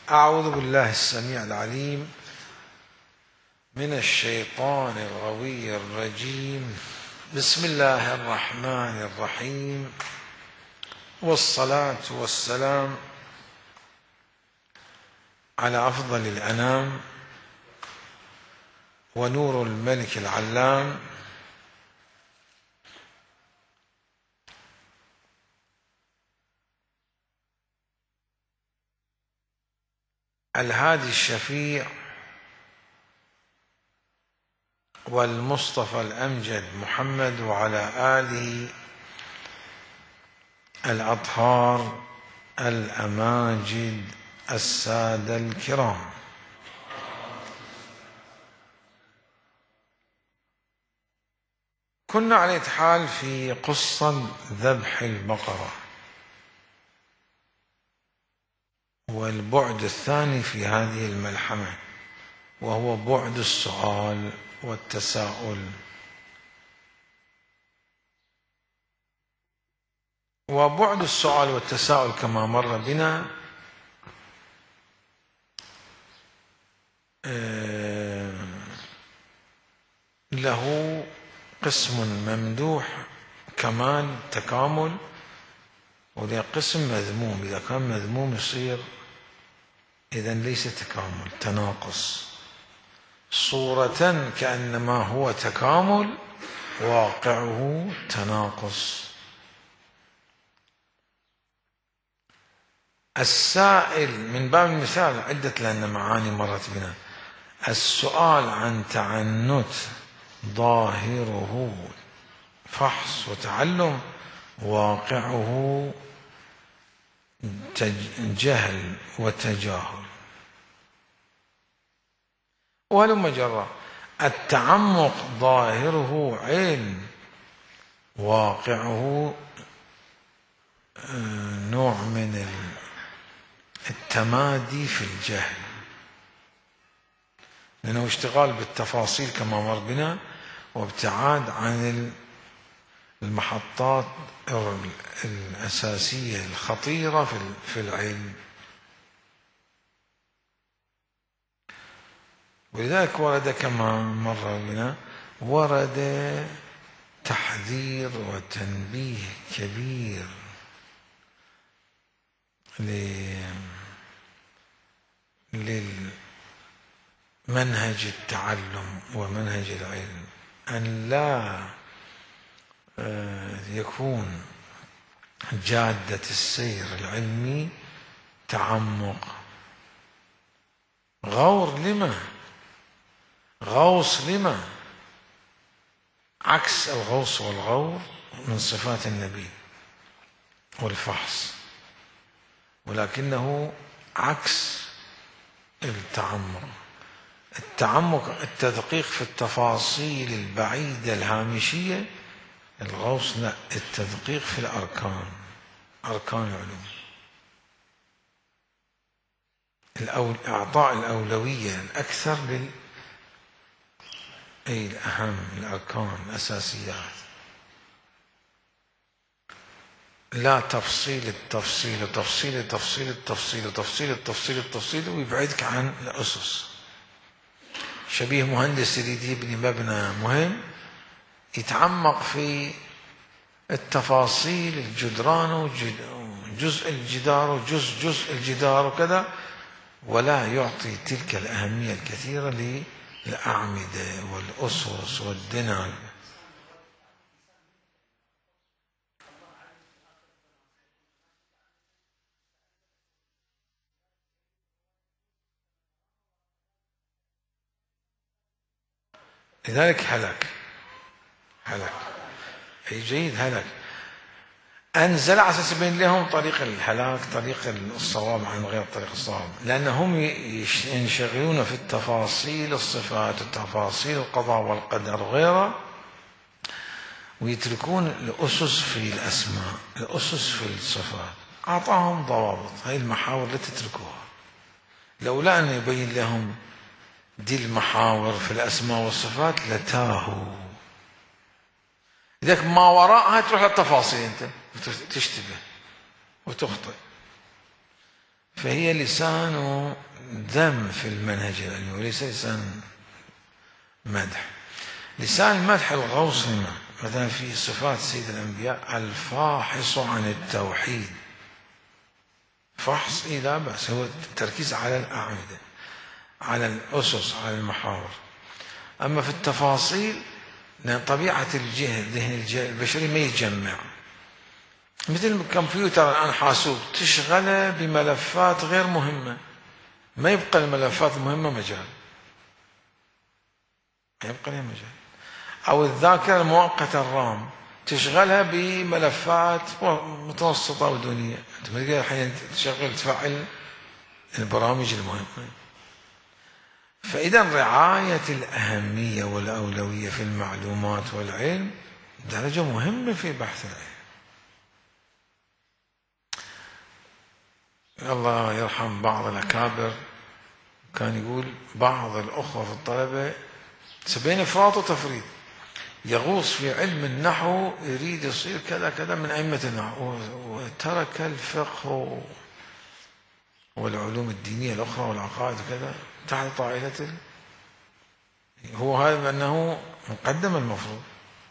أعوذ بالله السميع العليم من الشيطان الغوي الرجيم. بسم الله الرحمن الرحيم، والصلاة والسلام على أفضل الأنام ونور الملك العلام الهادي الشفيع والمصطفى الأمجد محمد، وعلى آله الأطهار الأماجد السادة الكرام. كنا على أية حال في قصة ذبح البقرة، والبعد الثاني في هذه الملحمة وهو بعد السؤال والتساؤل. وبعد السؤال والتساؤل كما مر بنا له قسم ممدوح كمال تكامل، وله قسم مذموم. إذا كان مذموم يصير إذن ليس تكامل، تناقص. صورة كأنما هو تكامل، واقعه تناقص. السائل من باب المثال عدة، لأن معاني مرت بنا. السؤال عن تعنت ظاهره فحص وتعلم، واقعه جهل وتجاهل. ولم جرى التعمق ظاهره علم، واقعه نوع من التمادي في الجهل، لأنه اشتغال بالتفاصيل كما مر بنا، وابتعاد عن المحطات الأساسية الخطيرة في العلم. ولذلك ورد كما مر بنا، ورد تحذير وتنبيه كبير للمنهج التعلم ومنهج العلم، أن لا يكون جادة السير العلمي تعمق. غور لما؟ غوص لما؟ عكس الغوص والغور من صفات النبي والفحص، ولكنه عكس التعمق. التعمق التدقيق في التفاصيل البعيدة الهامشية، الغوص لا، التدقيق في الأركان، أركان العلوم، إعطاء الأولوية الأكثر الأهم، الأركان الأساسيات، لا تفصيل التفصيل وتفصيل التفصيل التفصيل وتفصيل التفصيل التفصيل، ويبعدك عن الأسس. شبيه مهندس يريد يبني مبنى مهم، يتعمق في التفاصيل، الجدران وجزء الجدار وجزء الجدار وكذا، ولا يعطي تلك الأهمية الكثيرة للأعمدة والأسس والدناء. لذلك هلك أي جيد هلك، أنزل على أساس يبين لهم طريق الهلاك، طريق الصواب عن غير طريق الصواب، لأنهم ينشغلون في التفاصيل الصفات وتفاصيل القضاء والقدر وغيره، ويتركون الأسس في الأسماء، الأسس في الصفات. أعطاهم ضوابط، هاي المحاور لا تتركوها. لولا أن يبين لهم دي المحاور في الأسماء والصفات لتاهوا. لذلك ما وراءها تروح للتفاصيل، أنت تشتبه وتخطئ. فهي لسان ذم في المنهج العلمي وليس لسان مدح. لسان المدح الغوصي مثلا في صفات سيد الأنبياء الفاحص عن التوحيد، فحص لا بأس، هو التركيز على الأعمدة، على الأسس، على المحاور. أما في التفاصيل لأن طبيعة الذهن البشري ما يتجمع، مثل الكمبيوتر الآن حاسوب تشغله بملفات غير مهمة، ما يبقى الملفات المهمة مجال، ما يبقى لها مجال. أو الذاكرة المؤقتة الرام تشغلها بملفات متوسطة ودونية، أنت ما تقدر الحين تشغل تفعل البرامج المهمة. فإذا رعاية الأهمية والأولوية في المعلومات والعلم درجة مهمة في بحث العلم. الله يرحم بعض الأكابر كان يقول بعض الأخوة في الطلبة بين إفراط وتفريط، يغوص في علم النحو يريد يصير كذا كذا من أئمة النحو وترك الفقه والعلوم الدينية الأخرى والعقائد وكذا تحت طائلة هو هذا أنه مقدم المفروض.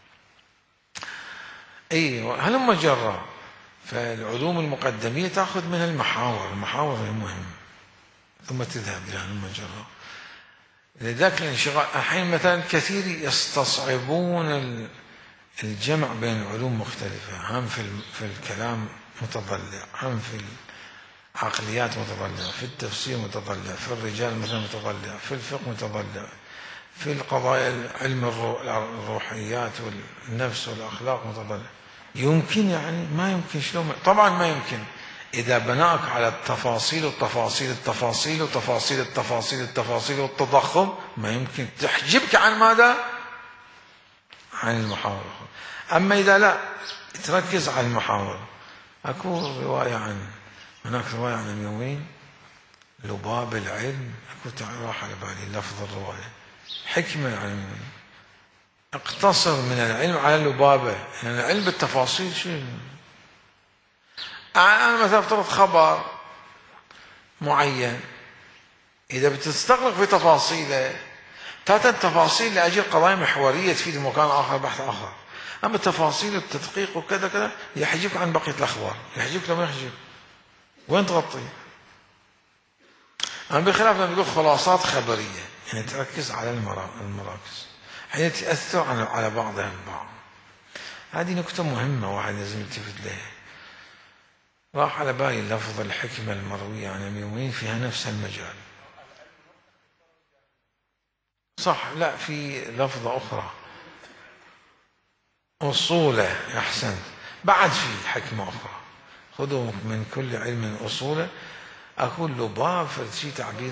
هلم جرى. فالعلوم المقدمية تأخذ منها المحاور هي مهمة ثم تذهب إلى هلم جرى. لذلك الانشغال الحين مثلا كثير يستصعبون الجمع بين العلوم مختلفة، هم في الكلام متضلع، هم في العقليات متضلع، في التفسير متضلع، في الرجال مثلا متضلع، في الفقه متضلع، في القضايا علم الروحيات والنفس والأخلاق متضلع. يمكن يعني ما يمكن، شلون؟ طبعا ما يمكن إذا بناك على التفاصيل والتفاصيل التفاصيل وتفاصيل التفاصيل التفاصيل والتضخم، ما يمكن تحجبك عن ماذا؟ عن المحاور. أما إذا لا تركز على المحاور. أكو هناك رواية عن أميوين لباب العلم، أكو راح على بالي لفظ الرواية، حكمة عن أميوين، اقتصر من العلم على اللبابة، يعني العلم بالتفاصيل شيء. أنا مثلا افترض خبر معين، إذا بتستغرق في تفاصيله تأتي التفاصيل لأجل قضايا محورية تفيد مكان آخر بحث آخر. أما التفاصيل والتدقيق وكذا كذا يحجبك عن بقية الأخبار، يحجبك لما يحجب وين تغطي. أما بخلاف لما يقول خلاصات خبرية يعني تركز على المراكز حين تأثر على بعضها البعض. هذه نكتة مهمة واحد لازم يلتفت لها. راح على بالي لفظ الحكمة المروية عن أميوين فيها نفس المجال. صح، لا في لفظة أخرى أصوله، أحسنت، بعد في حكمة أخرى خذوا من كل علم أصوله. أقول لباب في تعبير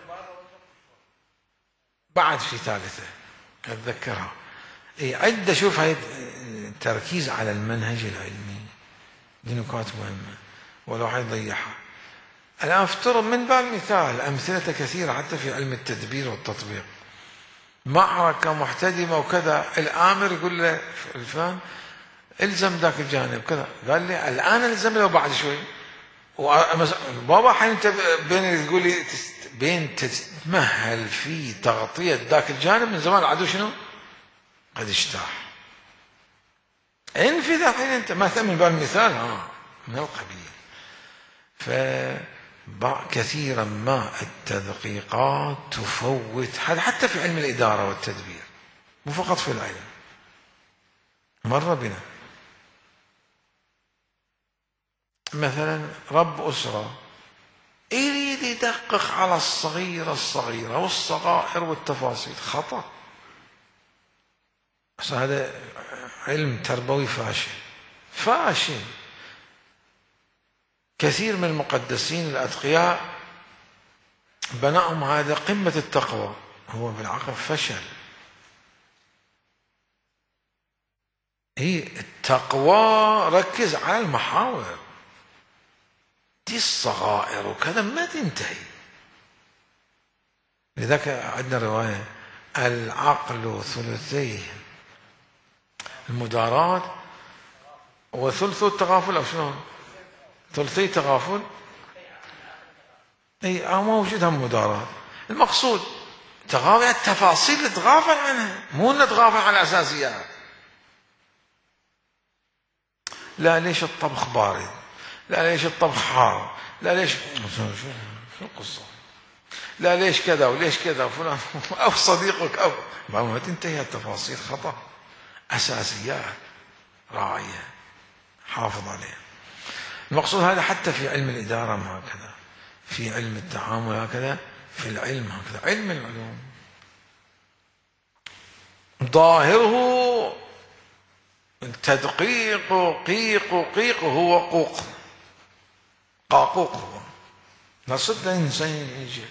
بعد في ثالثة أتذكرها. عدة. شوف هاي التركيز على المنهج العلمي دي نقاط مهمة ولو حيضيعها. الآن افترض من باب المثال أمثلة كثيرة حتى في علم التدبير والتطبيق، معركة محتدمة وكذا، الآمر يقول له الفلان الزم ذاك الجانب كذا، قال لي الآن الزم له بعد شوي. بابا حين انت بين تقول لي بين تتمهل في تغطية ذاك الجانب من زمان العدو شنو؟ قد اجتاح. انفذ الحين انت مثلا من باب المثال من القبيل. كثيرا ما التدقيقات تفوت حتى في علم الإدارة والتدبير، مو فقط في العلم. مر بنا مثلا رب أسرة يريد يدقق على الصغيرة والصغائر والتفاصيل، خطأ. هذا علم تربوي فاشل. كثير من المقدسين الأتقياء بناهم هذا قمة التقوى، هو بالعقل فشل. هي التقوى ركز على المحاور دي، الصغائر وكذا ما تنتهي. لذلك عندنا رواية العقل ثلثيه المداراة وثلث التغافل، أو شنو؟ ثلثي تغافل اي موجود هم مداراة. المقصود تغافل التفاصيل، نتغافل عنها، مو نتغافل عن الاساسيات. لا ليش الطبخ بارد، لا ليش الطبخ حار، لا ليش شو القصة، لا ليش كذا وليش كذا فلان او صديقك او ما تنتهي التفاصيل. خطأ. اساسيات راعية، حافظ عليها. المقصود هذا حتى في علم الإدارة هكذا، في علم التعامل هكذا، في العلم هكذا، علم العلوم ظاهره التدقيق، قيق هو قوق، قاقوق هو نصد إنسان يجي.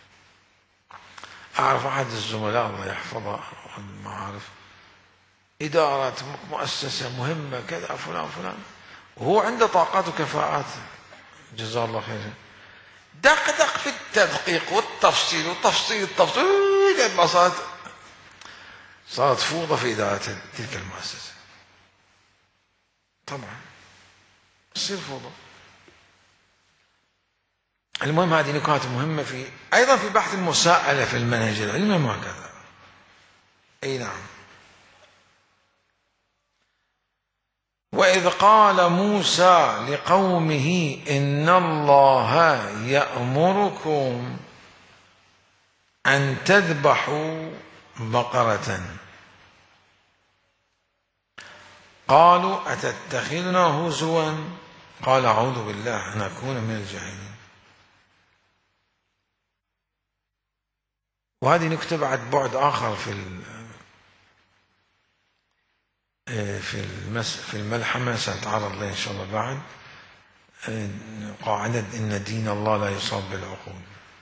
أعرف أحد الزملاء الله يحفظه المعارف، إدارة مؤسسة مهمة كذا فلان فلان، وهو عنده طاقات وكفاءات جزاه الله خيرا، دقدق في التدقيق والتفصيل وتفصيل التفصيل لما صارت فوضى في إدارة تلك المؤسسة. طبعا تصير فوضى. المهم هذه نكات مهمة في أيضا في بحث المساءلة في المنهج العلمي ما كذا. أي نعم. وإذ قال موسى لقومه إن الله يأمركم أن تذبحوا بقرة قالوا أتتخذنا هزوا قال أعوذ بالله أن أكون من الجاهلين. وهذه نكتة بعد بعد آخر في الملحمة سأتعرض له إن شاء الله بعد، قاعدة إن دين الله لا يصاب بالعقول.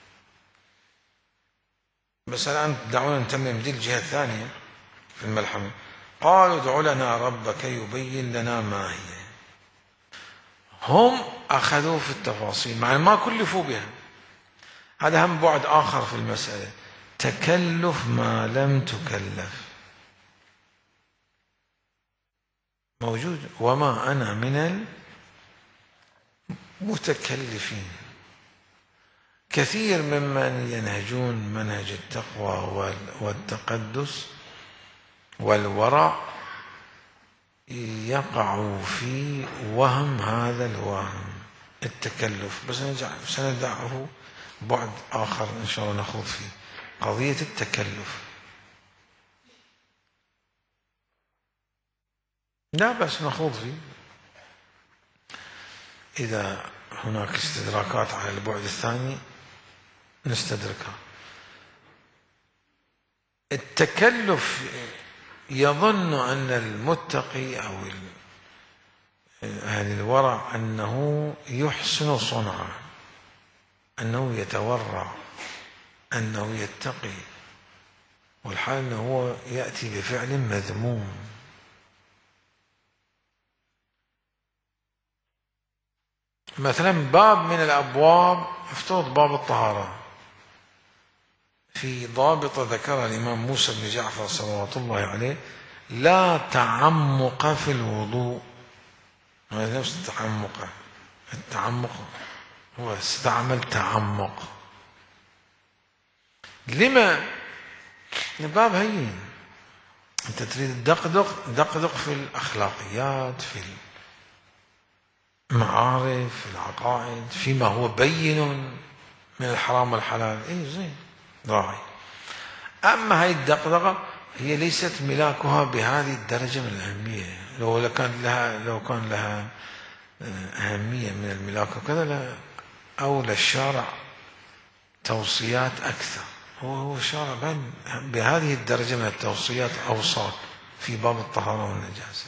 بس الآن دعونا نتمم دي الجهة الثانية في الملحمة. قالوا ادع لنا ربك يبين لنا ما هي. هم أخذوا في التفاصيل مع ما كلفوا بها. هذا هم بعد آخر في المسألة، تكلف ما لم تكلف موجود. وما أنا من المتكلفين. كثير ممن ينهجون منهج التقوى والتقدس والورع يقعوا في وهم هذا الوهم التكلف. بس سندعه بعد آخر إن شاء الله نخوض فيه قضية التكلف. لا بس نخوض فيه إذا هناك استدراكات على البعد الثاني نستدركها. التكلف يظن أن المتقي أو أهل الورع أنه يحسن صنعه، أنه يتورع، أنه يتقي، والحال أنه هو يأتي بفعل مذموم. مثلا باب من الأبواب، افترض باب الطهارة، في ضابط ذكر الإمام موسى بن جعفر صلوات الله عليه: لا تعمق في الوضوء. هذا نفس التعمق هو استعمل تعمق. لما؟ الباب هين، أنت تريد دقدق في الأخلاقيات، في المعارف، في العقائد، فيما هو بين من الحرام والحلال. إيه زين راعي. أما هاي الدقدقة هي ليست ملاكها بهذه الدرجة من الأهمية. لو كان لها أهمية من الملاك وكذا أولى الشارع توصيات أكثر. هو الشارع بهذه الدرجة من التوصيات أوصاك في باب الطهارة والنجاسة.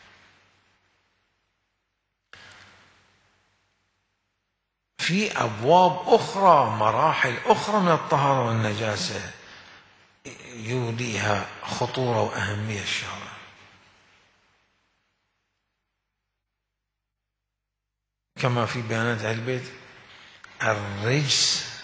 في أبواب أخرى، مراحل أخرى من الطهارة والنجاسة يوليها خطورة وأهمية الشارع. كما في بيانات أهل البيت: الرجس،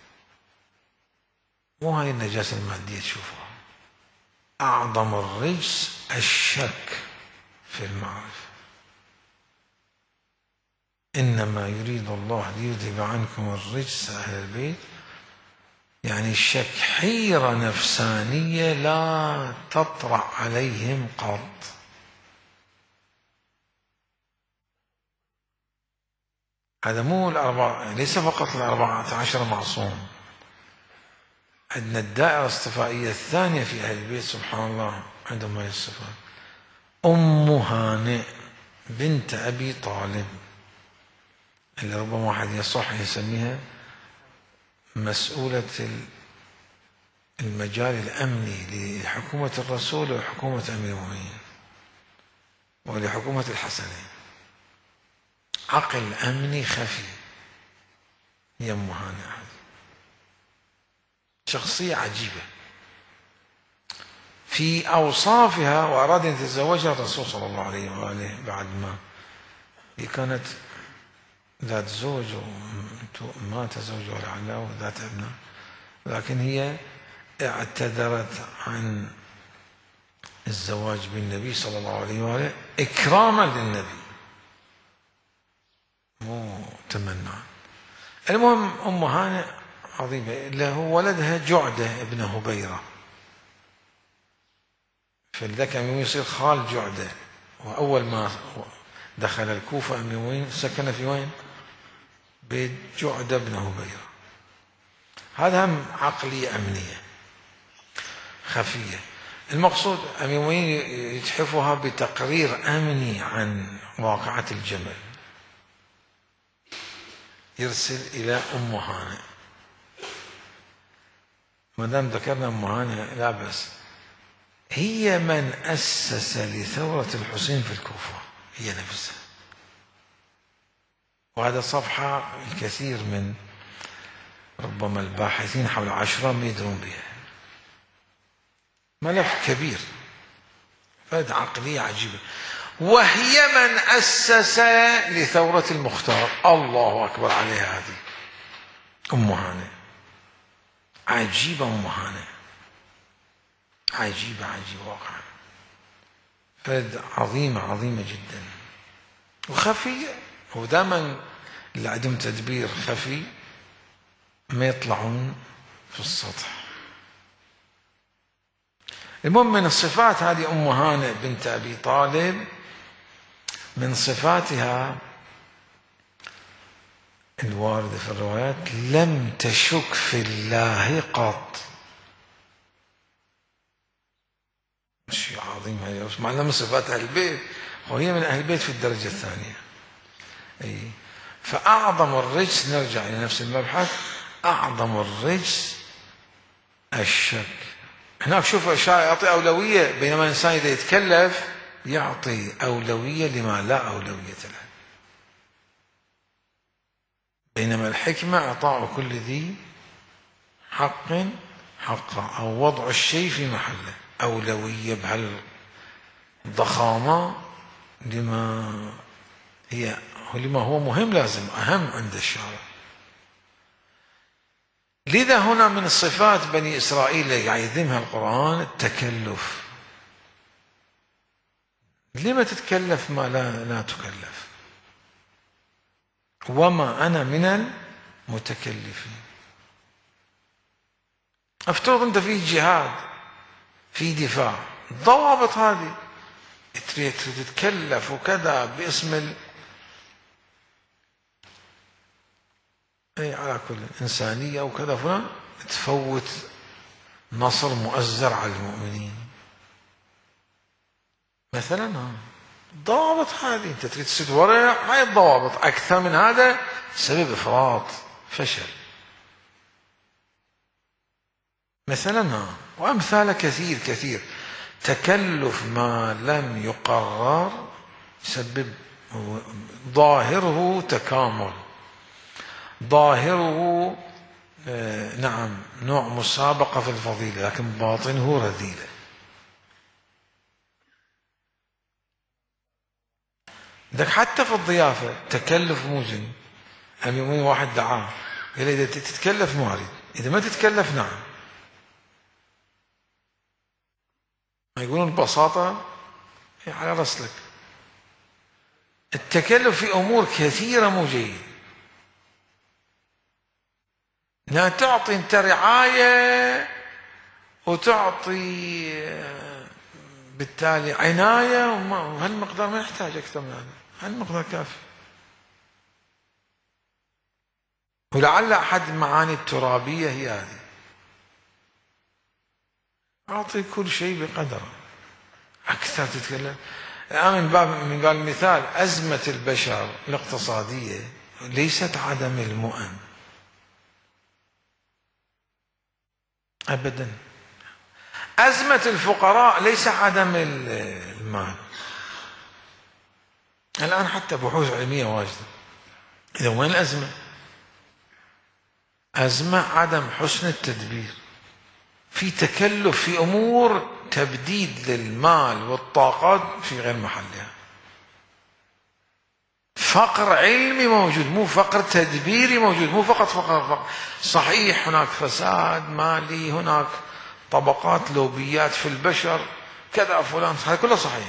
مو هاي النجاسة المادية تشوفها، أعظم الرجس الشك في المعرفة. إنما يريد الله ليذهب عنكم الرجس أهل البيت، يعني الشك حيرة نفسانية لا تطرأ عليهم قط. هذا مو ليس فقط 14 معصوم، عندنا الدائرة الاصطفائية الثانية في أهل البيت سبحان الله عندهم هذه الصفات. أم هانئ بنت أبي طالب، اللي ربما واحد يصح يسميها مسؤولة المجال الأمني لحكومة الرسول وحكومة أمير المؤمنين ولحكومة الحسنين، عقل أمني خفي. هي أم هانئ، شخصية عجيبة في أوصافها، وأراد أن يتزوجها الرسول صلى الله عليه وآله بعد ما هي كانت ذات زوج ومات زوجها لعله وذات ابناء، لكن هي اعتذرت عن الزواج بالنبي صلى الله عليه وآله إكراما للنبي مو تمنعا. المهم أم هانئ عظيمة، له ولدها جعدة ابن هبيرة، فلذلك أمير يصير خال جعدة. وأول ما دخل الكوفة أمير سكن في وين؟ بيت جعدة بن هبيرة. هذا هم عقلية أمنية خفية. المقصود أمير يتحفها بتقرير أمني عن واقعة الجمل، يرسل إلى أم هانئ. ما دام ذكرنا أم هانئ لا بأس، هي من أسس لثورة الحسين في الكوفة، هي نفسها. وهذا صفحة الكثير من ربما الباحثين حول عاشوراء ما يدرون بها، ملف كبير، فهذه عقلية عجيبة. وهي من أسس لثورة المختار، الله أكبر عليها هذه أم هانئ، عجيبة أم هانئ، عجيبة واقعا، فهذه عظيمة جدا وخفية. ودائما اللي عندهم تدبير خفي ما يطلعون في السطح. المهم من الصفات هذه أم هانئ بنت أبي طالب، من صفاتها الواردة في الروايات لم تشك في الله قط. شيء عظيم هذا، معناه من صفات أهل البيت، وهي من أهل البيت في الدرجة الثانية. أي فأعظم الرجس، نرجع إلى نفس المبحث، أعظم الرجس الشك. هناك شوف أشياء يعطي أولوية، بينما الإنسان إذا يتكلف يعطي أولوية لما لا أولوية له، بينما الحكمة إعطاء كل ذي حق حقه، أو وضع الشيء في محله، أولوية بهالضخامة لما هو مهم، لازم أهم عند الشارع. لذا هنا من صفات بني إسرائيل اللي يعظمها القرآن التكلف. لما تتكلف ما لا تكلف؟ وما أنا من المتكلفين. افترض أنت في جهاد، في دفاع، ضوابط هذه تريد تتكلف وكذا باسم على كل إنسانية وكذا، فلان تفوت نصر مؤزر على المؤمنين مثلا. ضوابط هذه أنت تريد تسد وراء هاي الضوابط، أكثر من هذا سبب إفراط فشل مثلا. وأمثال كثير. تكلف ما لم يقرر يسبب ظاهره تكامل، ظاهره نعم نوع مسابقة في الفضيلة، لكن باطنه رذيلة. ذاك حتى في الضيافة تكلف مو زين. يومين واحد دعاه قال إذا تتكلف ما أريد، إذا ما تتكلف نعم. ما يقولون ببساطة على رسلك، التكلف في أمور كثيرة مو جيد. لا تعطي أنت رعاية وتعطي بالتالي عناية، وهالمقدار ما يحتاج أكثر من هذا، هالمقدار كافي. ولعل أحد المعاني الترابية هي هذه، أعطي كل شيء بقدره. أكثر تتكلم الآن من باب المثال، أزمة البشر الاقتصادية ليست عدم المؤن أبدا. أزمة الفقراء ليس عدم المال. الآن حتى بحوث علمية واجدة. إذا وين الأزمة؟ أزمة عدم حسن التدبير، في تكلف في أمور تبديد للمال والطاقات في غير محلها. فقر علمي موجود، مو فقر تدبيري موجود، مو فقط فقر. صحيح هناك فساد مالي، هناك طبقات لوبيات في البشر كذا فلان، هذا كله صحيح.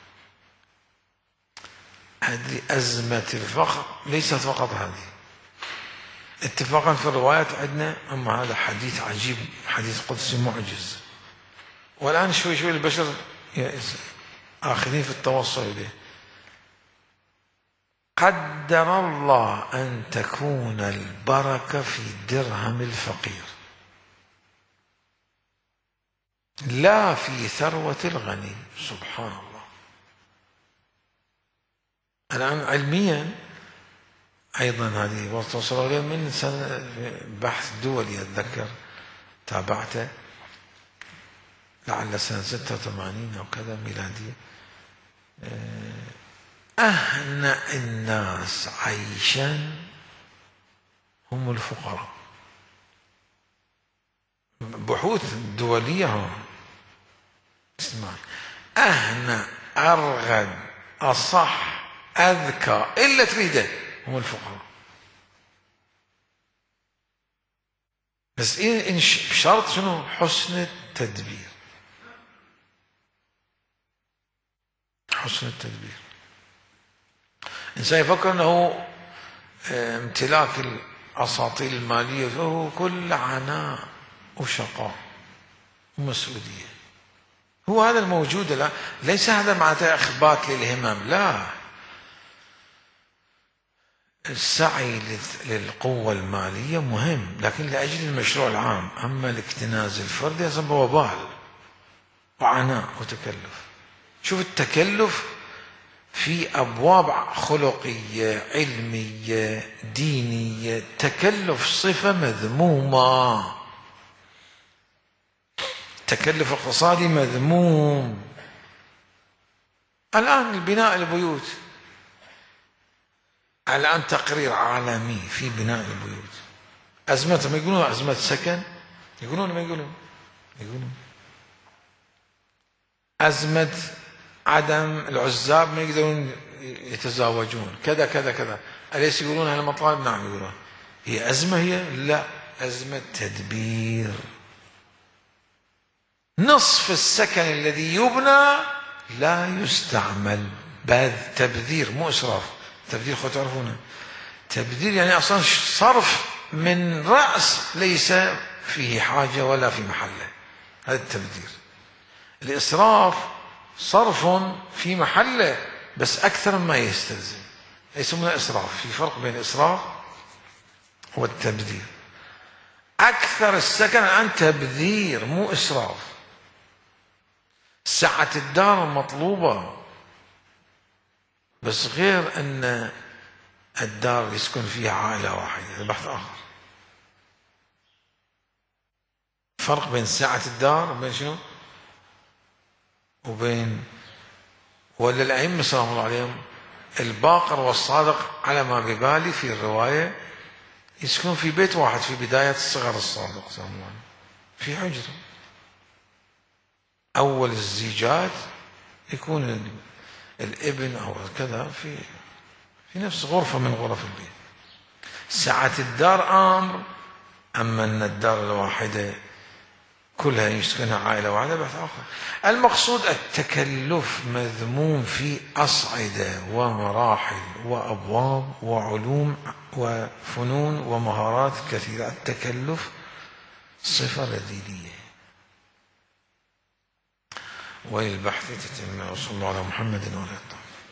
هذه أزمة الفقر ليست فقط هذه. اتفاقا في الروايات عندنا، أما هذا حديث عجيب، حديث قدسي معجز، والآن شوي شوي البشر آخذين في التوصل إليه. قدر الله أن تكون البركة في درهم الفقير لا في ثروة الغني. سبحان الله. الآن علميا أيضا هذه وصلوا إليه من سنة بحث دولي أتذكر تابعته، لعل سنة 86 أو كذا ميلادية. أهنأ الناس عيشا هم الفقراء. بحوث دولية اسمع، أهنأ أرغد أصح أذكى إلا تريده هم الفقراء. بس إن بشرط شنو؟ حسن التدبير. حسن التدبير. إنسان يفكر أنه امتلاك الأساطيل المالية فهو كل عناء وشقاء ومسؤولية. هو هذا الموجود الآن، ليس هذا معناته إخبات للهمم، لا. السعي للقوة المالية مهم، لكن لأجل المشروع العام. أما الاكتناز الفردي يسبب وبال وعناء وتكلف. شوف التكلف في أبواب خلقية علمية دينية، تكلف صفة مذمومة، تكلف اقتصادي مذموم. الآن البناء البيوت، الآن تقرير عالمي في بناء البيوت، أزمتهم يقولون أزمة سكن، يقولون ما يقولون أزمة عدم العزاب ما يقدرون يتزاوجون كذا كذا كذا. أليس يقولون هالمطالب؟ نعم يقولون. هي أزمة؟ هي لا، أزمة تدبير. نصف السكن الذي يبنى لا يستعمل، تبذير مو إسراف. تبذير خذ تعرفونه، تبذير يعني أصلا صرف من رأس ليس فيه حاجة ولا في محله، هذا التبذير. الإسراف صرف في محله بس أكثر مما يستلزم، يسمونه إسراف. في فرق بين الإسراف والتبذير. أكثر السكن الآن تبذير مو إسراف. سعة الدار مطلوبة، بس غير أن الدار يسكن فيها عائلة واحدة، هذا بحث آخر. فرق بين سعة الدار وبين شنو؟ وبين ولا الأئمة سلام الله عليهم الباقر والصادق على ما ببالي في الرواية يسكنون في بيت واحد في بداية الصغر. الصادق سلام الله عليه في حجرة، أول الزيجات يكون الابن أو كذا في نفس غرفة من غرف البيت. سعة الدار أمر، أما أن الدار الواحدة كلها يسكنها عائلة واحدة بحث آخر. المقصود التكلف مذموم في أصعدة ومراحل وأبواب وعلوم وفنون ومهارات كثيرة. التكلف صفة رذيلية. وللبحث تتم. وصلى الله على محمد وعلى آله.